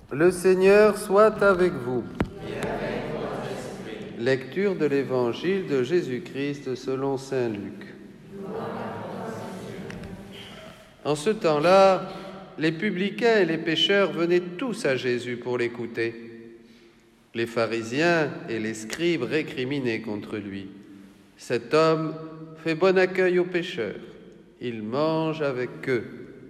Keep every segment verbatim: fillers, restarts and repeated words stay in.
Le Seigneur soit avec vous. Et avec votre esprit. Lecture de l'Évangile de Jésus-Christ selon saint Luc. En ce temps-là, les publicains et les pécheurs venaient tous à Jésus pour l'écouter. Les pharisiens et les scribes récriminaient contre lui. Cet homme fait bon accueil aux pécheurs. Il mange avec eux.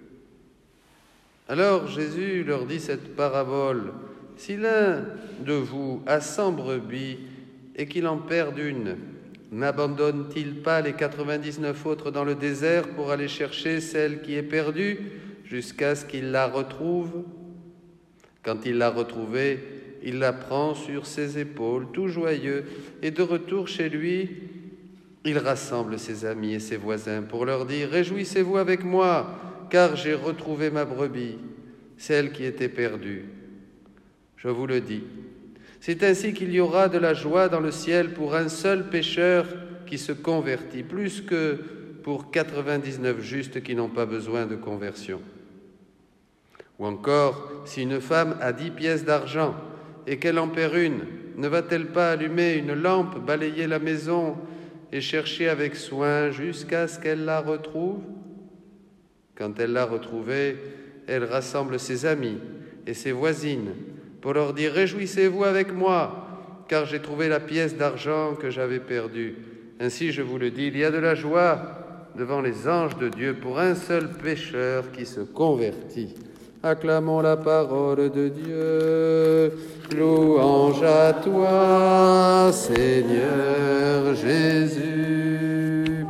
Alors Jésus leur dit cette parabole. Si l'un de vous a cent brebis et qu'il en perde une, n'abandonne-t-il pas les quatre-vingt-dix-neuf autres dans le désert pour aller chercher celle qui est perdue jusqu'à ce qu'il la retrouve? Quand il l'a retrouvée, il la prend sur ses épaules, tout joyeux, et de retour chez lui, il rassemble ses amis et ses voisins pour leur dire « Réjouissez-vous avec moi, car j'ai retrouvé ma brebis, celle qui était perdue. Je vous le dis, c'est ainsi qu'il y aura de la joie dans le ciel pour un seul pécheur qui se convertit, plus que pour quatre-vingt-dix-neuf justes qui n'ont pas besoin de conversion. Ou encore, si une femme a dix pièces d'argent et qu'elle en perd une, ne va-t-elle pas allumer une lampe, balayer la maison et chercher avec soin jusqu'à ce qu'elle la retrouve? Quand elle l'a retrouvée, elle rassemble ses amis et ses voisines pour leur dire « Réjouissez-vous avec moi, car j'ai trouvé la pièce d'argent que j'avais perdue. » Ainsi, je vous le dis, il y a de la joie devant les anges de Dieu pour un seul pécheur qui se convertit. Acclamons la parole de Dieu. Louange à toi, Seigneur Jésus.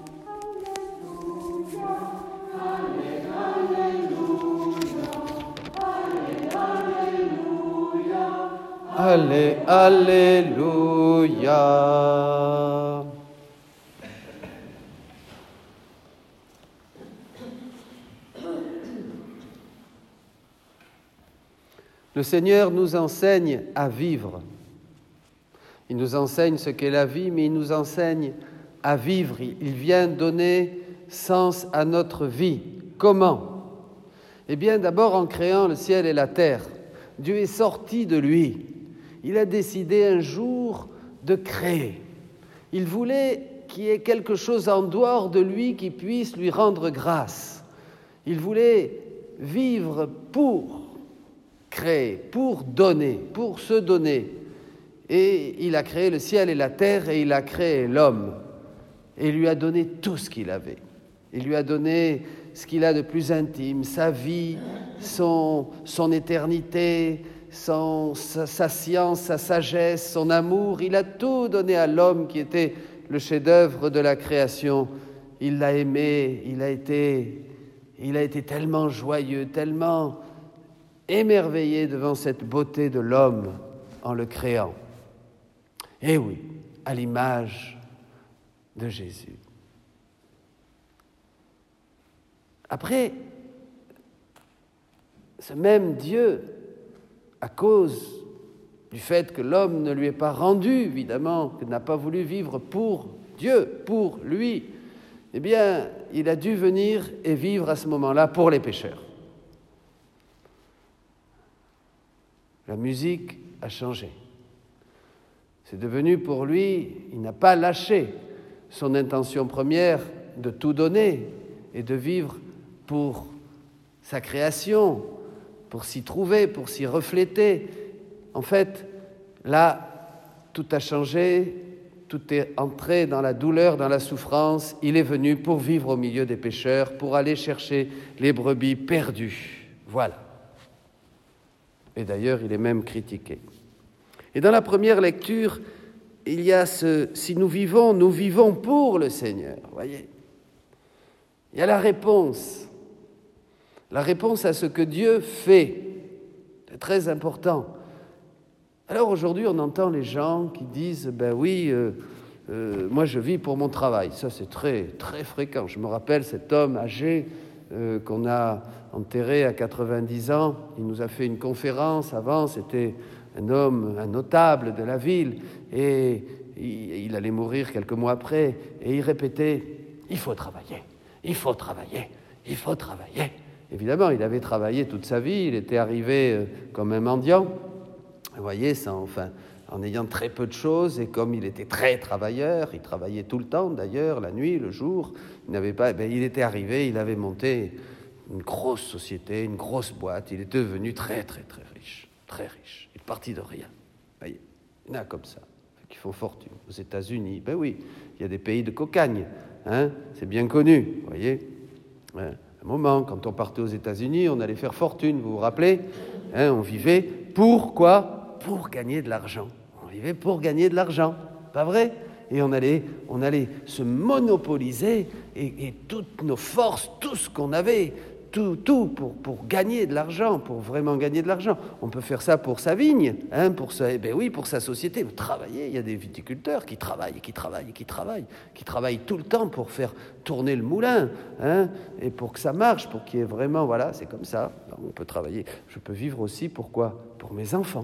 Allé, alléluia. Le Seigneur nous enseigne à vivre. Il nous enseigne ce qu'est la vie, mais il nous enseigne à vivre. Il vient donner sens à notre vie. Comment? Eh bien, d'abord en créant le ciel et la terre. Dieu est sorti de lui. Il a décidé un jour de créer. Il voulait qu'il y ait quelque chose en dehors de lui qui puisse lui rendre grâce. Il voulait vivre pour créer, pour donner, pour se donner. Et il a créé le ciel et la terre et il a créé l'homme. Et il lui a donné tout ce qu'il avait. Il lui a donné ce qu'il a de plus intime, sa vie, son, son éternité, son, sa, sa science, sa sagesse, son amour. Il a tout donné à l'homme qui était le chef-d'œuvre de la création. Il l'a aimé, il a été, il a été tellement joyeux, tellement émerveillé devant cette beauté de l'homme en le créant. Eh oui, à l'image de Jésus. Après, ce même Dieu, à cause du fait que l'homme ne lui est pas rendu, évidemment, qu'il n'a pas voulu vivre pour Dieu, pour lui, eh bien, il a dû venir et vivre à ce moment-là pour les pécheurs. La musique a changé. C'est devenu pour lui, il n'a pas lâché son intention première de tout donner et de vivre pour sa création, pour s'y trouver, pour s'y refléter. En fait, là, tout a changé, tout est entré dans la douleur, dans la souffrance. Il est venu pour vivre au milieu des pécheurs, pour aller chercher les brebis perdues. Voilà. Et d'ailleurs, il est même critiqué. Et dans la première lecture, il y a ce « si nous vivons, nous vivons pour le Seigneur ». Voyez, il y a la réponse, la réponse à ce que Dieu fait. C'est très important. Alors aujourd'hui, on entend les gens qui disent « ben oui, euh, euh, moi je vis pour mon travail ». Ça, c'est très, très fréquent. Je me rappelle cet homme âgé euh, qu'on a enterré à quatre-vingt-dix ans. Il nous a fait une conférence avant, c'était un homme, un notable de la ville, et il allait mourir quelques mois après, et il répétait « il faut travailler, il faut travailler, il faut travailler ». évidemment, il avait travaillé toute sa vie, il était arrivé comme un mendiant, vous voyez, sans, enfin, en ayant très peu de choses, et comme il était très travailleur, il travaillait tout le temps d'ailleurs, la nuit, le jour, il n'avait pas, ben, il était arrivé, il avait monté une grosse société, une grosse boîte, il est devenu très très très riche, très riche, il est parti de rien, vous voyez, il y en a comme ça, qui font fortune, aux États-Unis, ben oui, il y a des pays de cocagne, hein, c'est bien connu, vous voyez, hein, un moment, quand on partait aux États-Unis, on allait faire fortune, vous vous rappelez, hein, on vivait pour quoi? Pour gagner de l'argent. On vivait pour gagner de l'argent, pas vrai? Et on allait, on allait se monopoliser et, et toutes nos forces, tout ce qu'on avait, tout, tout pour, pour gagner de l'argent, pour vraiment gagner de l'argent. On peut faire ça pour sa vigne, hein, pour sa, eh ben oui, pour sa société. Travailler, il y a des viticulteurs qui travaillent, qui travaillent, qui travaillent, qui travaillent tout le temps pour faire tourner le moulin, hein, et pour que ça marche, pour qu'il y ait vraiment, voilà, c'est comme ça. On peut travailler. Je peux vivre aussi, pourquoi? Pour mes enfants.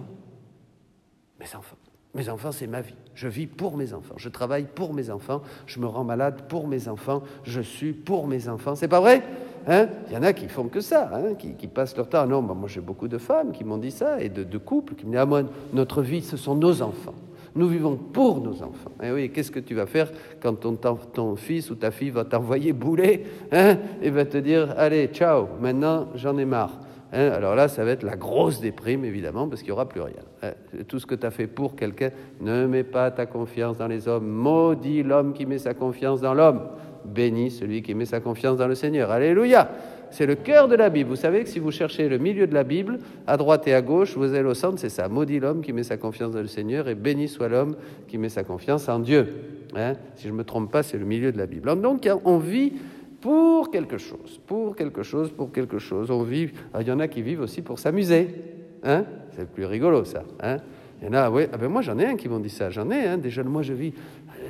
Mes enfants. Mes enfants, c'est ma vie. Je vis pour mes enfants. Je travaille pour mes enfants. Je me rends malade pour mes enfants. Je suis pour mes enfants. C'est pas vrai? Hein? Il y en a qui font que ça, hein, qui, qui passent leur temps. Ah non, bah moi j'ai beaucoup de femmes qui m'ont dit ça, et de, de couples qui me disent, ah moi, notre vie, ce sont nos enfants. Nous vivons pour nos enfants. Et oui, qu'est-ce que tu vas faire quand ton, ton fils ou ta fille va t'envoyer bouler, hein, et va te dire, allez, ciao, maintenant j'en ai marre. Hein, alors là, ça va être la grosse déprime, évidemment, parce qu'il n'y aura plus rien. Hein, tout ce que tu as fait pour quelqu'un, ne mets pas ta confiance dans les hommes. Maudit l'homme qui met sa confiance dans l'homme. Béni celui qui met sa confiance dans le Seigneur. Alléluia! C'est le cœur de la Bible. Vous savez que si vous cherchez le milieu de la Bible, à droite et à gauche, vous allez au centre, c'est ça. Maudit l'homme qui met sa confiance dans le Seigneur, et béni soit l'homme qui met sa confiance en Dieu. Hein, si je ne me trompe pas, c'est le milieu de la Bible. Donc, on vit pour quelque chose, pour quelque chose, pour quelque chose. On vit. Il y en a qui vivent aussi pour s'amuser. Hein, c'est plus rigolo, ça. Hein, il y en a, oui. Ah ben moi, j'en ai un qui m'ont dit ça. J'en ai, hein. Déjà, moi, je vis.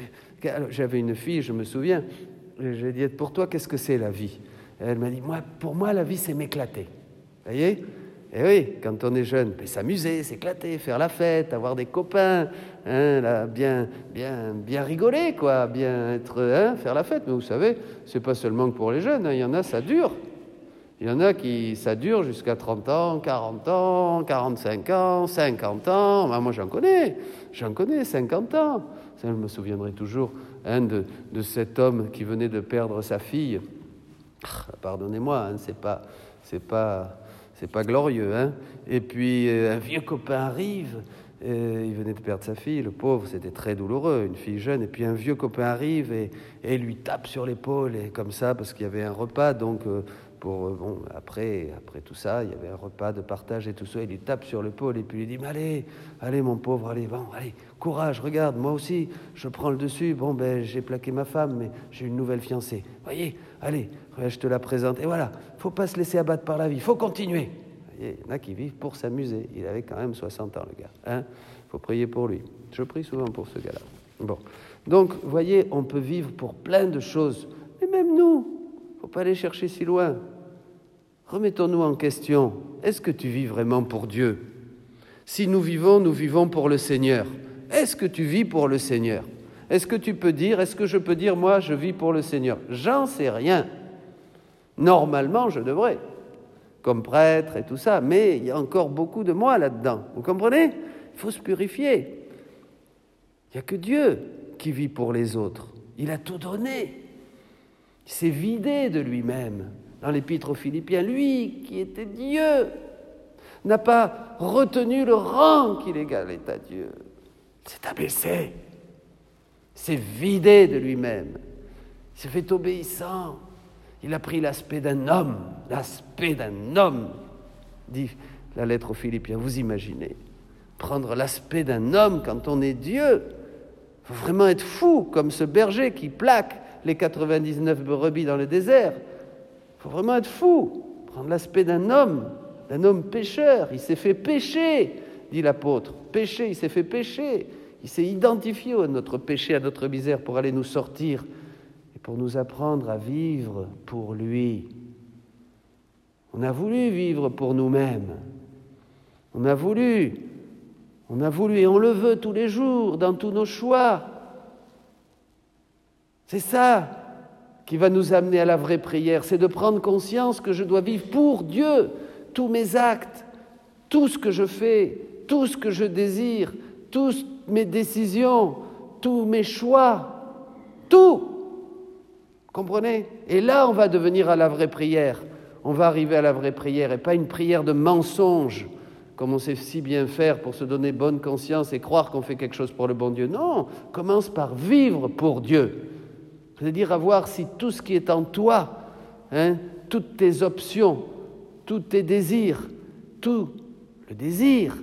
J'avais une fille, je me souviens. J'ai dit, pour toi, qu'est-ce que c'est la vie? Elle m'a dit, moi, pour moi, la vie, c'est m'éclater. Vous voyez? Et oui, quand on est jeune, s'amuser, s'éclater, faire la fête, avoir des copains, hein, là, bien, bien, bien rigoler, quoi, bien être, hein, faire la fête. Mais vous savez, c'est pas seulement que pour les jeunes, hein, il y en a, ça dure. Il y en a qui, ça dure jusqu'à trente ans, quarante ans, quarante-cinq ans, cinquante ans. Ben, moi, j'en connais, j'en connais, cinquante ans. Ça, je me souviendrai toujours, hein, de, de cet homme qui venait de perdre sa fille. Pardonnez-moi, hein, c'est pas, c'est pas, c'est pas glorieux, hein. Et puis euh, un vieux copain arrive, euh, il venait de perdre sa fille, le pauvre, c'était très douloureux, une fille jeune. Et puis un vieux copain arrive et, et lui tape sur l'épaule, et comme ça, parce qu'il y avait un repas, donc euh, pour euh, bon, après, après tout ça, il y avait un repas de partage et tout ça. Il lui tape sur l'épaule et puis il lui dit, mais allez, allez mon pauvre, allez, bon, allez, courage, regarde, moi aussi, je prends le dessus. Bon, ben, j'ai plaqué ma femme, mais j'ai une nouvelle fiancée. Voyez, allez, je te la présente. Et voilà, faut pas se laisser abattre par la vie, faut continuer. Il y en a qui vivent pour s'amuser. Il avait quand même soixante ans, le gars. Hein, faut prier pour lui. Je prie souvent pour ce gars-là. Bon, donc, voyez, on peut vivre pour plein de choses. Mais même nous, faut pas aller chercher si loin. Remettons-nous en question. Est-ce que tu vis vraiment pour Dieu? Si nous vivons, nous vivons pour le Seigneur. Est-ce que tu vis pour le Seigneur? Est-ce que tu peux dire, est-ce que je peux dire, moi, je vis pour le Seigneur? J'en sais rien. Normalement, je devrais, comme prêtre et tout ça, mais il y a encore beaucoup de moi là-dedans. Vous comprenez? Il faut se purifier. Il n'y a que Dieu qui vit pour les autres. Il a tout donné. Il s'est vidé de lui-même. Dans l'Épître aux Philippiens, lui, qui était Dieu, n'a pas retenu le rang qu'il égalait à Dieu. Il s'est abaissé. Il s'est vidé de lui-même. Il s'est fait obéissant. Il a pris l'aspect d'un homme, l'aspect d'un homme, dit la lettre aux Philippiens. Vous imaginez, prendre l'aspect d'un homme quand on est Dieu, il faut vraiment être fou, comme ce berger qui plaque les quatre-vingt-dix-neuf brebis dans le désert. Il faut vraiment être fou, prendre l'aspect d'un homme, d'un homme pécheur. Il s'est fait pécher, dit l'apôtre. Pécher, il s'est fait pécher. Il s'est identifié à notre péché, à notre misère pour aller nous sortir et pour nous apprendre à vivre pour lui. On a voulu vivre pour nous-mêmes. On a voulu, on a voulu et on le veut tous les jours dans tous nos choix. C'est ça. qui va nous amener à la vraie prière. C'est de prendre conscience que je dois vivre pour Dieu. Tous mes actes, tout ce que je fais, tout ce que je désire, toutes mes décisions, tous mes choix, tout. Comprenez? Et là, on va devenir à la vraie prière. On va arriver à la vraie prière et pas une prière de mensonge, comme on sait si bien faire pour se donner bonne conscience et croire qu'on fait quelque chose pour le bon Dieu. Non, commence par vivre pour Dieu. C'est-à-dire à voir si tout ce qui est en toi, hein, toutes tes options, tous tes désirs, tout le désir.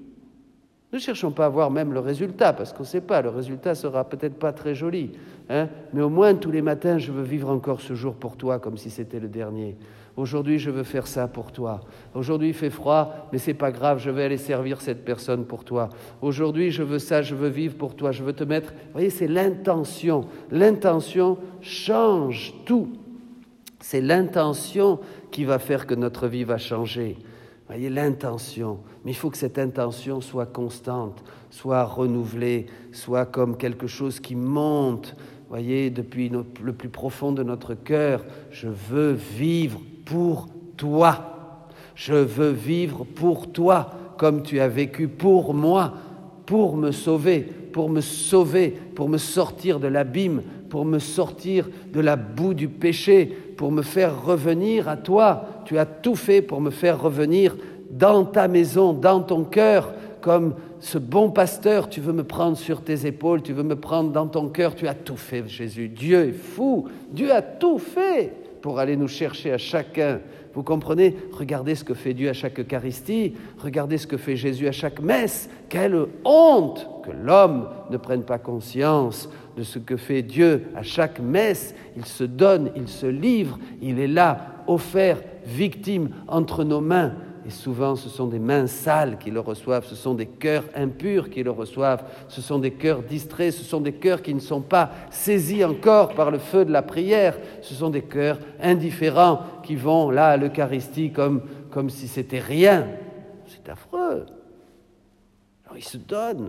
Ne cherchons pas à voir même le résultat, parce qu'on ne sait pas, le résultat sera peut-être pas très joli, hein, mais au moins tous les matins, je veux vivre encore ce jour pour toi, comme si c'était le dernier. Aujourd'hui, je veux faire ça pour toi. Aujourd'hui, il fait froid, mais c'est pas grave, je vais aller servir cette personne pour toi. Aujourd'hui, je veux ça, je veux vivre pour toi, je veux te mettre... Vous voyez, c'est l'intention. L'intention change tout. C'est l'intention qui va faire que notre vie va changer. Vous voyez, l'intention. Mais il faut que cette intention soit constante, soit renouvelée, soit comme quelque chose qui monte, vous voyez, depuis le plus profond de notre cœur. Je veux vivre pour toi. Je veux vivre pour toi, comme tu as vécu pour moi, pour me sauver, pour me sauver, pour me sortir de l'abîme, pour me sortir de la boue du péché, pour me faire revenir à toi. Tu as tout fait pour me faire revenir dans ta maison, dans ton cœur, comme ce bon pasteur. Tu veux me prendre sur tes épaules, tu veux me prendre dans ton cœur. Tu as tout fait, Jésus. Dieu est fou. Dieu a tout fait pour aller nous chercher à chacun. Vous comprenez? Regardez ce que fait Dieu à chaque Eucharistie. Regardez ce que fait Jésus à chaque messe. Quelle honte que l'homme ne prenne pas conscience de ce que fait Dieu à chaque messe. Il se donne, il se livre, il est là, offert, victime entre nos mains. Et souvent, ce sont des mains sales qui le reçoivent, ce sont des cœurs impurs qui le reçoivent, ce sont des cœurs distraits, ce sont des cœurs qui ne sont pas saisis encore par le feu de la prière, ce sont des cœurs indifférents qui vont là à l'Eucharistie comme, comme si c'était rien. C'est affreux. Alors ils se donnent.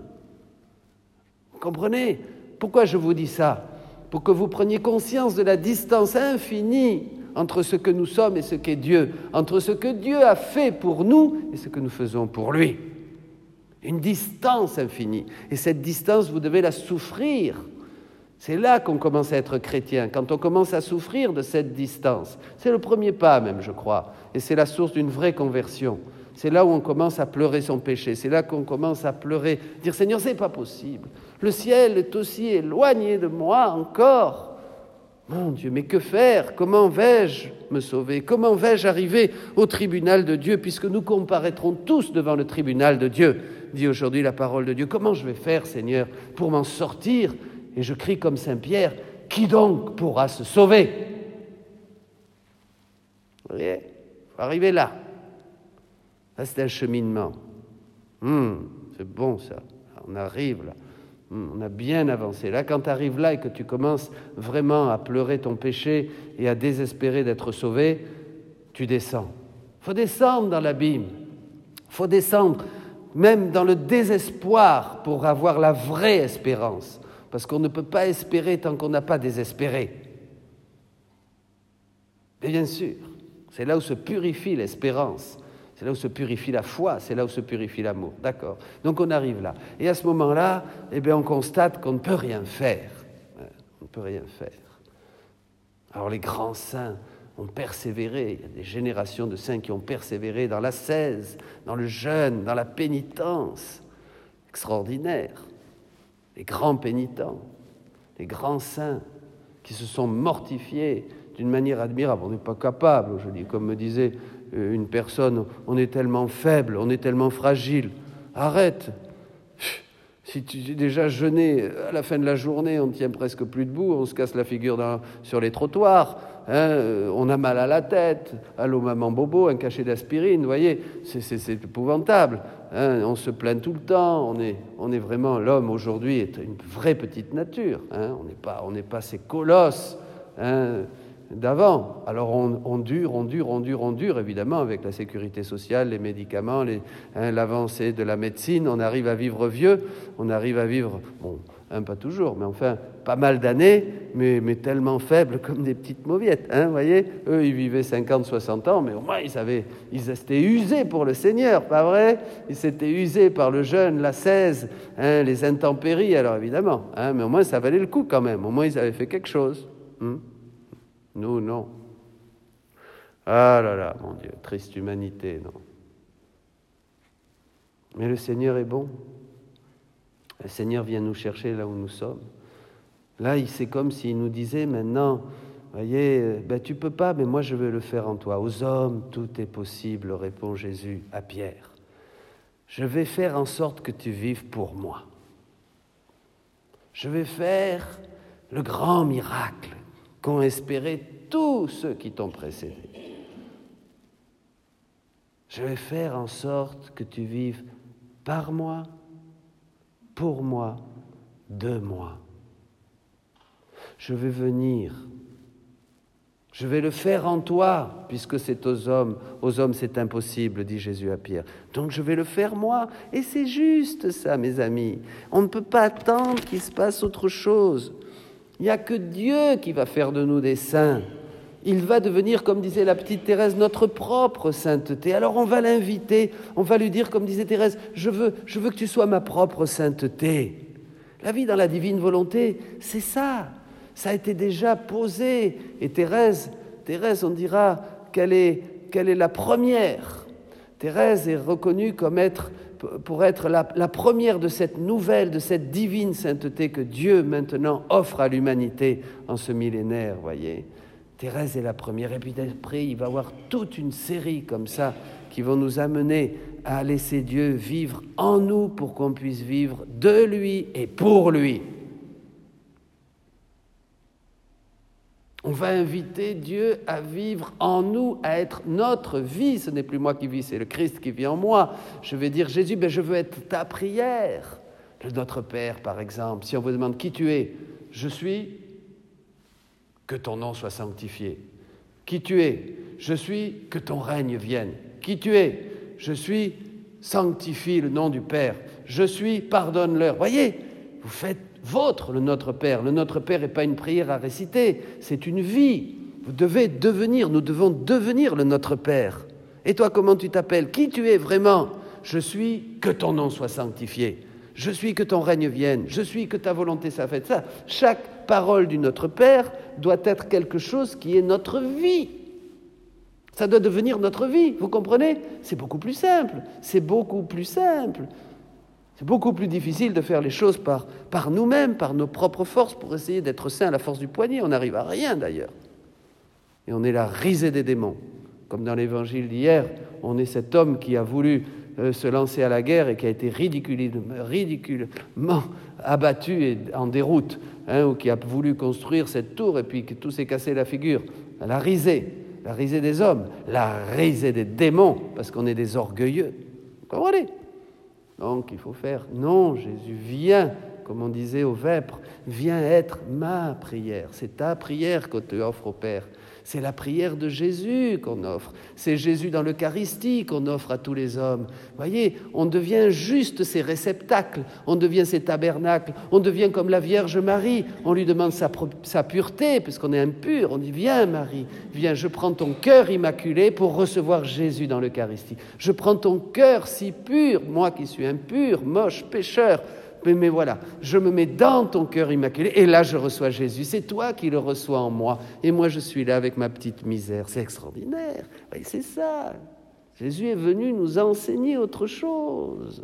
Vous comprenez? Pourquoi je vous dis ça? Pour que vous preniez conscience de la distance infinie entre ce que nous sommes et ce qu'est Dieu, entre ce que Dieu a fait pour nous et ce que nous faisons pour lui. Une distance infinie. Et cette distance, vous devez la souffrir. C'est là qu'on commence à être chrétien, quand on commence à souffrir de cette distance. C'est le premier pas même, je crois. Et c'est la source d'une vraie conversion. C'est là où on commence à pleurer son péché. C'est là qu'on commence à pleurer, dire « Seigneur, c'est pas possible. Le ciel est aussi éloigné de moi encore. » Mon Dieu, mais que faire? Comment vais-je me sauver? Comment vais-je arriver au tribunal de Dieu, puisque nous comparaîtrons tous devant le tribunal de Dieu, dit aujourd'hui la parole de Dieu. Comment je vais faire, Seigneur, pour m'en sortir? Et je crie comme Saint Pierre, qui donc pourra se sauver? Vous voyez, il faut arriver là. Là, c'est un cheminement. Hum, c'est bon ça, on arrive là. On a bien avancé. Là, quand tu arrives là et que tu commences vraiment à pleurer ton péché et à désespérer d'être sauvé, tu descends. Il faut descendre dans l'abîme. Il faut descendre même dans le désespoir pour avoir la vraie espérance. Parce qu'on ne peut pas espérer tant qu'on n'a pas désespéré. Mais bien sûr, c'est là où se purifie l'espérance. C'est là où se purifie la foi, c'est là où se purifie l'amour. D'accord. Donc on arrive là. Et à ce moment-là, eh bien, on constate qu'on ne peut rien faire. On ne peut rien faire. Alors les grands saints ont persévéré. Il y a des générations de saints qui ont persévéré dans l'ascèse, dans le jeûne, dans la pénitence. Extraordinaire. Les grands pénitents, les grands saints qui se sont mortifiés d'une manière admirable. On n'est pas capable, je dis, comme me disait une personne, on est tellement faible, on est tellement fragile. Arrête. Si tu es déjà jeûné, à la fin de la journée, on ne tient presque plus debout, on se casse la figure dans, sur les trottoirs, hein, on a mal à la tête, allô maman bobo, un cachet d'aspirine, vous voyez, c'est, c'est, c'est épouvantable. Hein, on se plaint tout le temps, on est, on est vraiment, l'homme aujourd'hui est une vraie petite nature, hein, on n'est pas, on n'est pas ces colosses, hein, d'avant. Alors on, on dure, on dure, on dure, on dure, évidemment, avec la sécurité sociale, les médicaments, les, hein, l'avancée de la médecine, on arrive à vivre vieux, on arrive à vivre, bon, Hein, pas toujours, mais enfin, pas mal d'années, mais, mais tellement faibles comme des petites mauviettes. Hein, vous voyez, eux, ils vivaient cinquante, soixante ans, mais au moins, ils, avaient, ils s'étaient usés pour le Seigneur, pas vrai? Ils s'étaient usés par le jeûne, l'ascèse, hein, les intempéries, alors évidemment. Hein, mais au moins, ça valait le coup quand même. Au moins, ils avaient fait quelque chose. Hein. Nous, non. Ah là là, mon Dieu, triste humanité, non. Mais le Seigneur est bon. Le Seigneur vient nous chercher là où nous sommes. Là, c'est comme s'il nous disait maintenant, voyez, ben, tu peux pas, mais moi je veux le faire en toi. Aux hommes, tout est possible, répond Jésus à Pierre. Je vais faire en sorte que tu vives pour moi. Je vais faire le grand miracle qu'ont espéré tous ceux qui t'ont précédé. Je vais faire en sorte que tu vives par moi, pour moi, de moi. Je vais venir. Je vais le faire en toi, puisque c'est aux hommes. Aux hommes, c'est impossible, dit Jésus à Pierre. Donc je vais le faire moi. Et c'est juste ça, mes amis. On ne peut pas attendre qu'il se passe autre chose. Il n'y a que Dieu qui va faire de nous des saints. Il va devenir, comme disait la petite Thérèse, notre propre sainteté. Alors on va l'inviter, on va lui dire, comme disait Thérèse, je veux, je veux que tu sois ma propre sainteté. La vie dans la divine volonté, c'est ça. Ça a été déjà posé. Et Thérèse, Thérèse, on dira qu'elle est, qu'elle est la première. Thérèse est reconnue comme être, pour être la, la première de cette nouvelle, de cette divine sainteté que Dieu maintenant offre à l'humanité en ce millénaire, voyez. Thérèse est la première, et puis après, il va y avoir toute une série comme ça qui vont nous amener à laisser Dieu vivre en nous pour qu'on puisse vivre de lui et pour lui. On va inviter Dieu à vivre en nous, à être notre vie. Ce n'est plus moi qui vis, c'est le Christ qui vit en moi. Je vais dire, Jésus, ben je veux être ta prière. Le Notre Père, par exemple, si on vous demande qui tu es, je suis... que ton nom soit sanctifié. Qui tu es? Je suis, que ton règne vienne. Qui tu es? Je suis, sanctifie le nom du Père. Je suis, pardonne-leur. Voyez, vous faites vôtre le Notre Père. Le Notre Père n'est pas une prière à réciter, c'est une vie. Vous devez devenir, nous devons devenir le Notre Père. Et toi, comment tu t'appelles? Qui tu es vraiment? Je suis, que ton nom soit sanctifié. Je suis, que ton règne vienne. Je suis, que ta volonté soit faite. Ça, chaque parole du Notre Père doit être quelque chose qui est notre vie. Ça doit devenir notre vie, vous comprenez? C'est beaucoup plus simple, c'est beaucoup plus simple. C'est beaucoup plus difficile de faire les choses par, par nous-mêmes, par nos propres forces, pour essayer d'être saints à la force du poignet. On n'arrive à rien d'ailleurs. Et on est la risée des démons. Comme dans l'évangile d'hier, on est cet homme qui a voulu euh, se lancer à la guerre et qui a été ridiculement, ridiculement abattu et en déroute, hein, ou qui a voulu construire cette tour et puis que tout s'est cassé la figure. La risée, la risée des hommes, la risée des démons, parce qu'on est des orgueilleux. Vous comprenez? Donc il faut faire, non, Jésus, viens, comme on disait aux vêpres, viens être ma prière. C'est ta prière qu'on te offre au Père. C'est la prière de Jésus qu'on offre. C'est Jésus dans l'Eucharistie qu'on offre à tous les hommes. Voyez, on devient juste ces réceptacles, on devient ces tabernacles, on devient comme la Vierge Marie. On lui demande sa, sa pureté, puisqu'on est impur. On dit, viens Marie, viens, je prends ton cœur immaculé pour recevoir Jésus dans l'Eucharistie. Je prends ton cœur si pur, moi qui suis impur, moche, pécheur, Mais, mais voilà, je me mets dans ton cœur immaculé et là je reçois Jésus. C'est toi qui le reçois en moi et moi je suis là avec ma petite misère. C'est extraordinaire. Et c'est ça. Jésus est venu nous enseigner autre chose.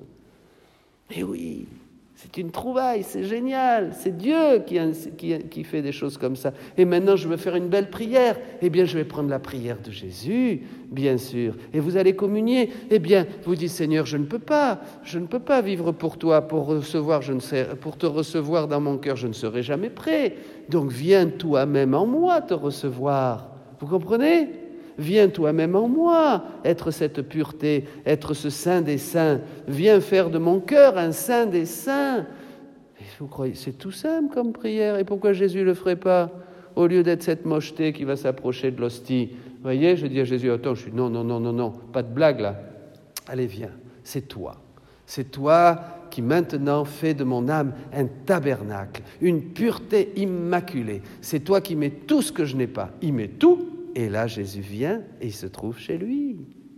Et oui, c'est une trouvaille, c'est génial. C'est Dieu qui, qui, qui fait des choses comme ça. Et maintenant je veux faire une belle prière. Eh bien je vais prendre la prière de Jésus, bien sûr. Et vous allez communier. Eh bien vous dites, Seigneur, je ne peux pas. Je ne peux pas vivre pour toi, pour, recevoir, je ne sais, pour te recevoir dans mon cœur. Je ne serai jamais prêt. Donc viens toi-même en moi te recevoir. Vous comprenez ? Viens toi-même en moi, être cette pureté, être ce saint des saints. Viens faire de mon cœur un saint des saints. Et vous croyez, c'est tout simple comme prière. Et pourquoi Jésus ne le ferait pas? Au lieu d'être cette mocheté qui va s'approcher de l'hostie. Vous voyez, je dis à Jésus, attends, je suis non, non, non, non, non, pas de blague là. Allez, viens, c'est toi. C'est toi qui maintenant fait de mon âme un tabernacle, une pureté immaculée. C'est toi qui mets tout ce que je n'ai pas. Il met tout, et là Jésus vient et il se trouve chez lui.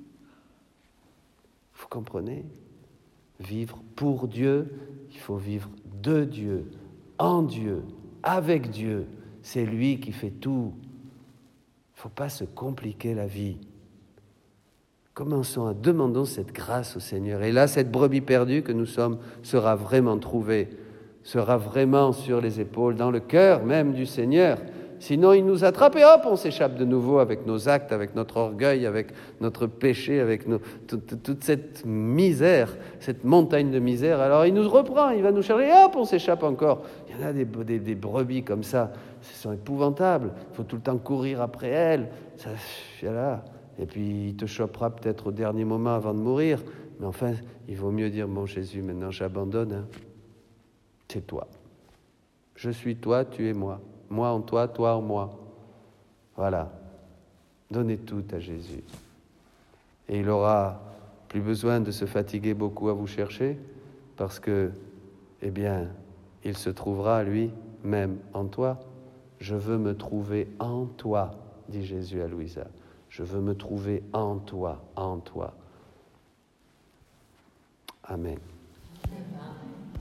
Vous comprenez? Vivre pour Dieu, il faut vivre de Dieu, en Dieu, avec Dieu. C'est lui qui fait tout. Il ne faut pas se compliquer la vie. Commençons à demander cette grâce au Seigneur. Et là, cette brebis perdue que nous sommes sera vraiment trouvée, sera vraiment sur les épaules, dans le cœur même du Seigneur. Sinon, il nous attrape et hop, on s'échappe de nouveau avec nos actes, avec notre orgueil, avec notre péché, avec nos, toute, toute cette misère, cette montagne de misère. Alors, il nous reprend, il va nous chercher et hop, on s'échappe encore. Il y en a des, des, des brebis comme ça, ce sont épouvantables. Il faut tout le temps courir après elles. Ça, voilà. Et puis, il te chopera peut-être au dernier moment avant de mourir. Mais enfin, il vaut mieux dire, bon Jésus, maintenant j'abandonne. Hein. C'est toi. Je suis toi, tu es moi. Moi en toi, toi en moi. Voilà. Donnez tout à Jésus. Et il n'aura plus besoin de se fatiguer beaucoup à vous chercher, parce que, eh bien, il se trouvera, lui, même en toi. Je veux me trouver en toi, dit Jésus à Louisa. Je veux me trouver en toi, en toi. Amen. Amen.